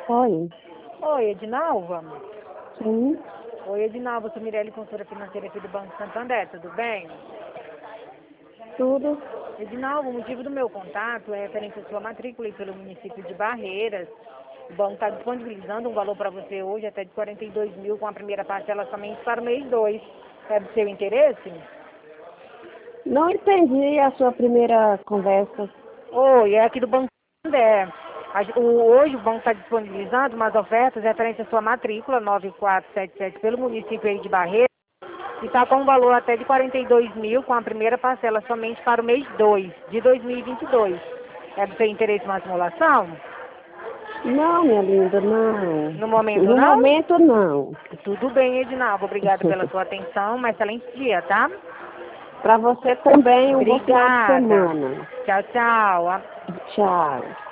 Oi. Oi, Edinalva? Sim. Oi, Edinalva, sou Mirelle, consultora financeira aqui do Banco Santander, tudo bem? Tudo. Edinalva, o motivo do meu contato é referente à sua matrícula aí pelo município de Barreiras. O banco está disponibilizando um valor para você hoje até de 42 mil, com a primeira parcela somente para o mês 2. É do seu interesse? Não entendi a sua primeira conversa. Oi, é aqui do Banco Santander. Hoje o banco está disponibilizando umas ofertas referente à sua matrícula 9477 pelo município aí de Barreiras. E está com um valor até de 42 mil, com a primeira parcela somente para o mês 2 de 2022. É do seu interesse uma simulação? Não, minha linda, não. No momento No não? momento, não. Tudo bem, Edinaldo. Obrigada pela sua atenção. Um excelente dia, tá? Para você também, um bom final de Obrigada. semana. Tchau, tchau. Tchau.